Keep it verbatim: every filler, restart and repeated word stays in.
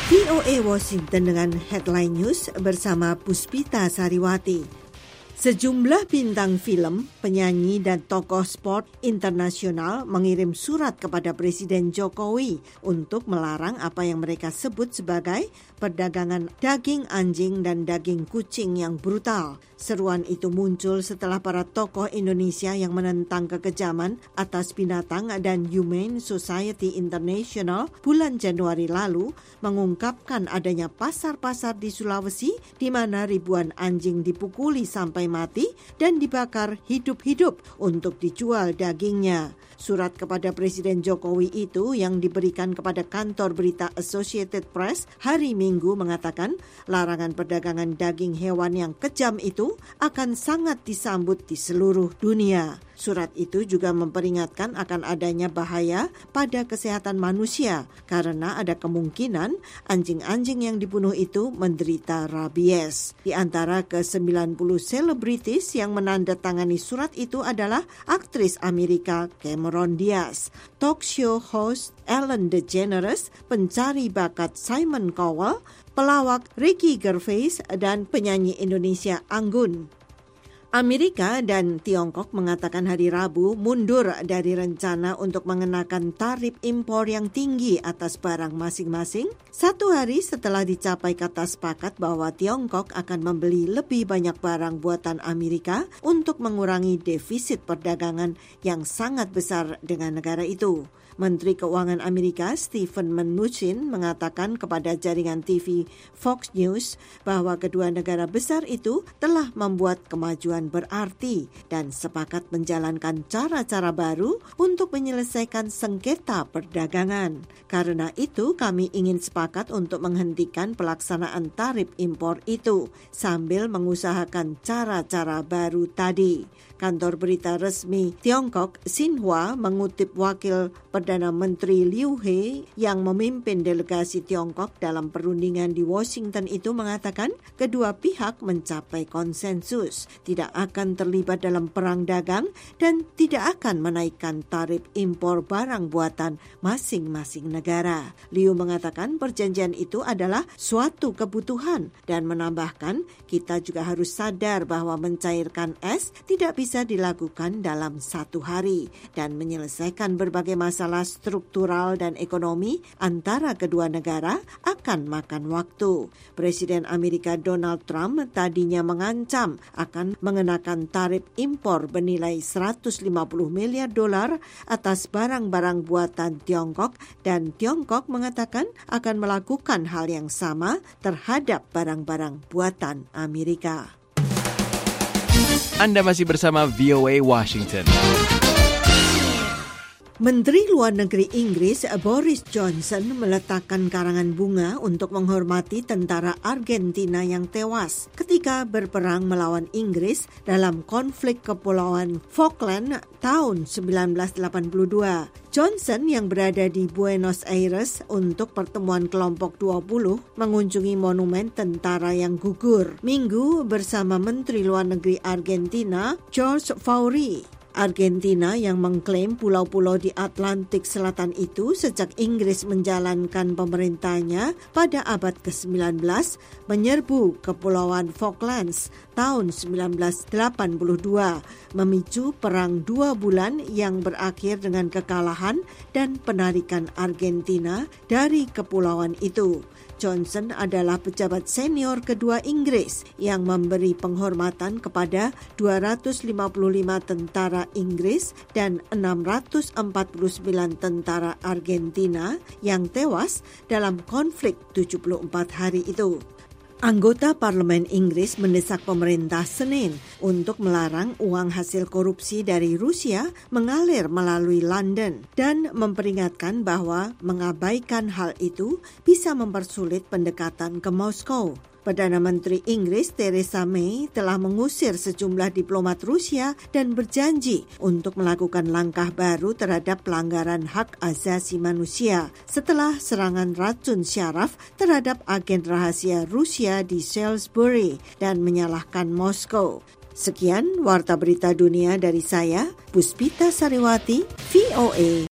V O A Washington dengan Headline News bersama Puspita Sariwati. Sejumlah bintang film, penyanyi dan tokoh sport internasional mengirim surat kepada Presiden Jokowi untuk melarang apa yang mereka sebut sebagai perdagangan daging anjing dan daging kucing yang brutal. Seruan itu muncul setelah para tokoh Indonesia yang menentang kekejaman atas binatang dan Humane Society International bulan Januari lalu mengungkapkan adanya pasar-pasar di Sulawesi di mana ribuan anjing dipukuli sampai mati dan dibakar hidup-hidup untuk dijual dagingnya. Surat kepada Presiden Jokowi itu yang diberikan kepada kantor berita Associated Press hari Minggu mengatakan larangan perdagangan daging hewan yang kejam itu akan sangat disambut di seluruh dunia. Surat itu juga memperingatkan akan adanya bahaya pada kesehatan manusia karena ada kemungkinan anjing-anjing yang dibunuh itu menderita rabies. Di antara ke sembilan puluh selebritis yang menandatangani surat itu adalah aktris Amerika Cameron Diaz, talk show host Ellen DeGeneres, pencari bakat Simon Cowell, pelawak Ricky Gervais, dan penyanyi Indonesia Anggun. Amerika dan Tiongkok mengatakan hari Rabu mundur dari rencana untuk mengenakan tarif impor yang tinggi atas barang masing-masing, satu hari setelah dicapai kata sepakat bahwa Tiongkok akan membeli lebih banyak barang buatan Amerika untuk mengurangi defisit perdagangan yang sangat besar dengan negara itu. Menteri Keuangan Amerika Steven Mnuchin mengatakan kepada jaringan T V Fox News bahwa kedua negara besar itu telah membuat kemajuan berarti dan sepakat menjalankan cara-cara baru untuk menyelesaikan sengketa perdagangan. Karena itu kami ingin sepakat untuk menghentikan pelaksanaan tarif impor itu sambil mengusahakan cara-cara baru tadi. Kantor berita resmi Tiongkok Xinhua mengutip wakil Perdana Menteri Liu He yang memimpin delegasi Tiongkok dalam perundingan di Washington itu mengatakan kedua pihak mencapai konsensus, tidak akan terlibat dalam perang dagang dan tidak akan menaikkan tarif impor barang buatan masing-masing negara. Liu mengatakan perjanjian itu adalah suatu kebutuhan dan menambahkan kita juga harus sadar bahwa mencairkan es tidak bisa bisa dilakukan dalam satu hari dan menyelesaikan berbagai masalah struktural dan ekonomi antara kedua negara akan makan waktu. Presiden Amerika Donald Trump tadinya mengancam akan mengenakan tarif impor bernilai seratus lima puluh miliar dolar atas barang-barang buatan Tiongkok dan Tiongkok mengatakan akan melakukan hal yang sama terhadap barang-barang buatan Amerika. Anda masih bersama V O A Washington. Menteri Luar Negeri Inggris Boris Johnson meletakkan karangan bunga untuk menghormati tentara Argentina yang tewas ketika berperang melawan Inggris dalam konflik Kepulauan Falkland tahun sembilan belas delapan puluh dua. Johnson yang berada di Buenos Aires untuk pertemuan kelompok dua puluh mengunjungi monumen tentara yang gugur Minggu bersama Menteri Luar Negeri Argentina Jorge Fauri. Argentina yang mengklaim pulau-pulau di Atlantik Selatan itu sejak Inggris menjalankan pemerintahnya pada abad ke sembilan belas menyerbu Kepulauan Falklands tahun sembilan belas delapan puluh dua, memicu perang dua bulan yang berakhir dengan kekalahan dan penarikan Argentina dari kepulauan itu. Johnson adalah pejabat senior kedua Inggris yang memberi penghormatan kepada dua ratus lima puluh lima tentara Inggris dan enam ratus empat puluh sembilan tentara Argentina yang tewas dalam konflik tujuh puluh empat hari itu. Anggota Parlemen Inggris mendesak pemerintah Senin untuk melarang uang hasil korupsi dari Rusia mengalir melalui London dan memperingatkan bahwa mengabaikan hal itu bisa mempersulit pendekatan ke Moskow. Perdana Menteri Inggris Theresa May telah mengusir sejumlah diplomat Rusia dan berjanji untuk melakukan langkah baru terhadap pelanggaran hak asasi manusia setelah serangan racun syaraf terhadap agen rahasia Rusia di Salisbury dan menyalahkan Moskow. Sekian Warta Berita Dunia dari saya, Puspita Sariwati, V O A.